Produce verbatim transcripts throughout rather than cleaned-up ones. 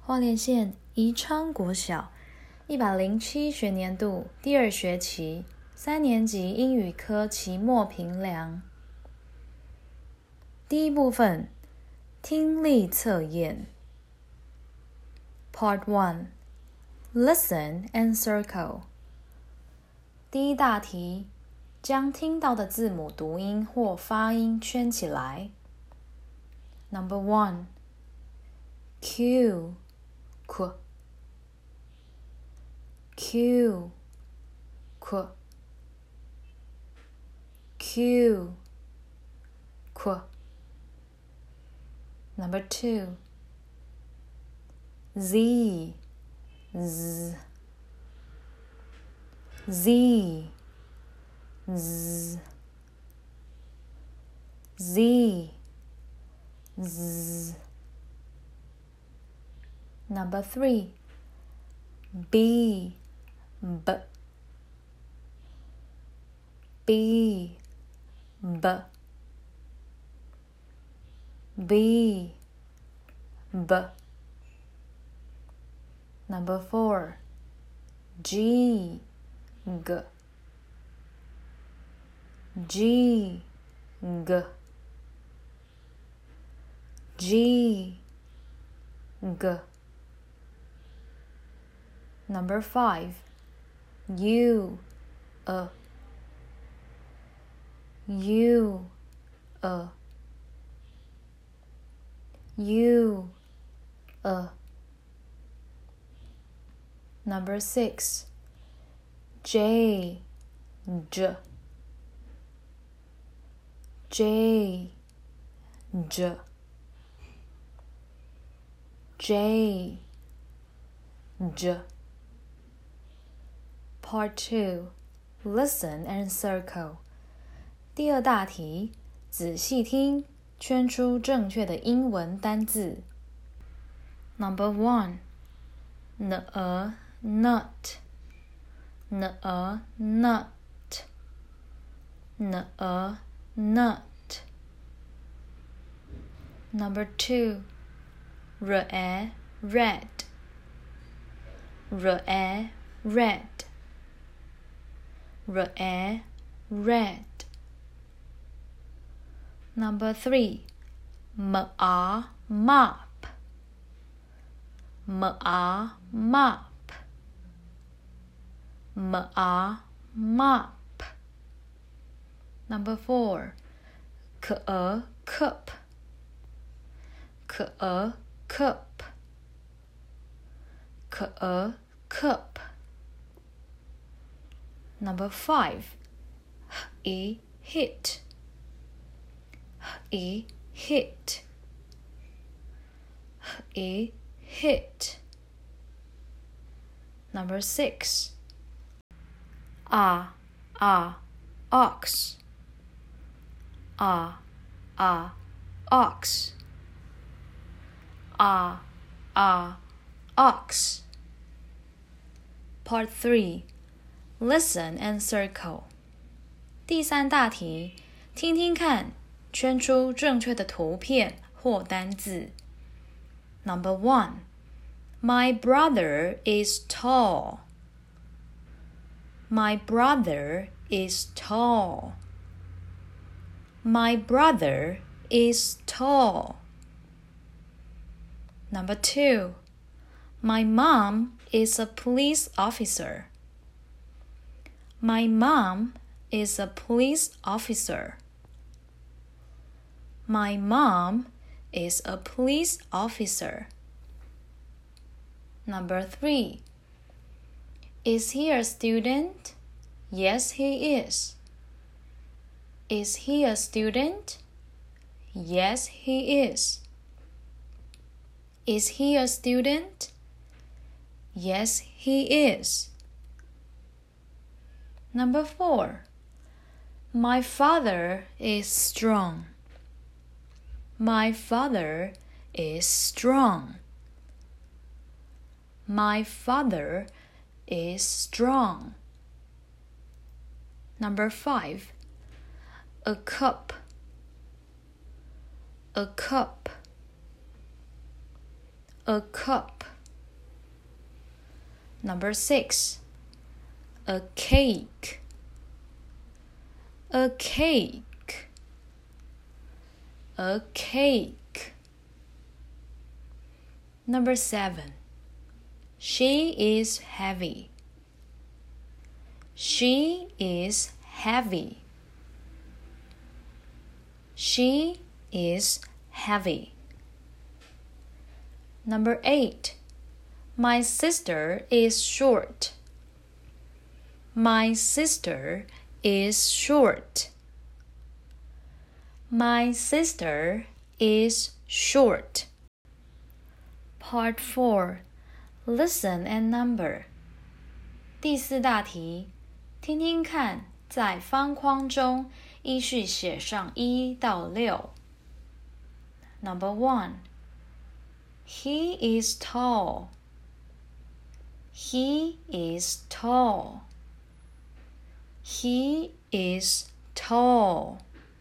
花莲县宜昌国小一百零七学年度第二学期三年级英语科期末评量。第一部分，听力测验。Part one, Listen and Circle。第一大题，将听到的字母读音或发音圈起来。Number one, Q, Q, Q, Q, Q, Q. Number two, Z, Z, Z, Z, Z, Z. Number three, B, B, B, B, B, B. Number four, G, G, G, G, G, G. Number five, U, A, U, A, U, A. Number six, J, J, J, J, J, J. Part two, Listen and Circle. 第二大题，仔细听，圈出正确的英文单字。Number one, N, nut, N, nut, N, nut. Number two, R, red, R, red, R, red. Number three, M, mop, M, mop, M, mop. Number four, K, cup, K, cup, K, cup. Number five, H, hit, H, hit, H, hit. Number six, A, A, ox, A, A, ox, A, A, ox. Part three, Listen and Circle. 第三大题，听听看，圈出正确的图片或单字。Number one, My brother is tall. My brother is tall. My brother is tall. Number two, My mom is a police officer. My mom is a police officer. My mom is a police officer. Number three, Is he a student? Yes, he is. Is he a student? Yes, he is. Is he a student? Yes, he is. Number four, My father is strong. My father is strong. My father is strong. Number five, A cup, a cup, a cup. Number six, a cake, a cake, a cake. Number seven, she is heavy, she is heavy, she is heavy. Number eight, my sister is short, my sister is short, my sister is short. Part four, listen and number. 第四大题，听听看，在方框中依序写上一到六。Number one, he is tall, he is tall, he is tall.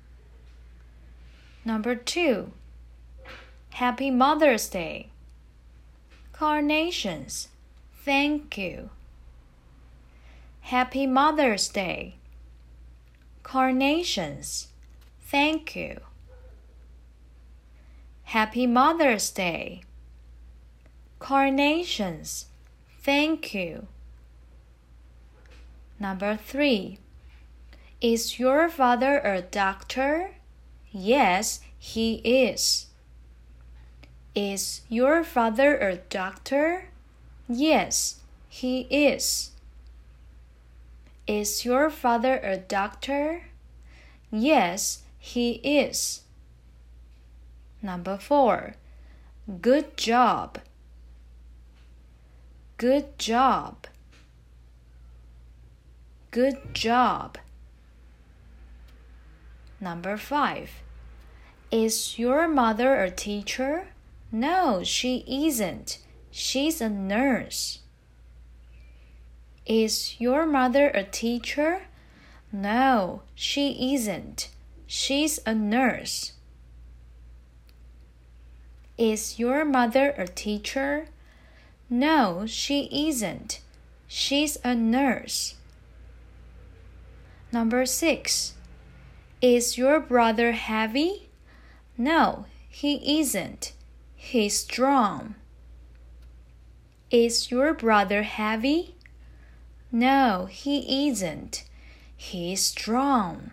Number two, Happy Mother's Day. Carnations, thank you. Happy Mother's Day. Carnations, thank you. Happy Mother's Day. Carnations, thank you. Number three, is your father a doctor? Yes, he is. Is your father a doctor? Yes, he is. Is your father a doctor? Yes, he is. Number four, good job. Good job. Good job. Number five, is your mother a teacher? No, she isn't. She's a nurse. Is your mother a teacher? No, she isn't. She's a nurse. Is your mother a teacher? No, she isn't. She's a nurse. Number six, is your brother heavy? No, he isn't. He's strong. Is your brother heavy? No, he isn't. He's strong.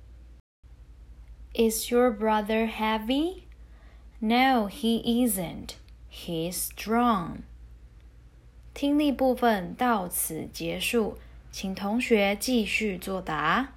Is your brother heavy? No, he isn't. He's strong. 听力部分到此结束，请同学继续作答。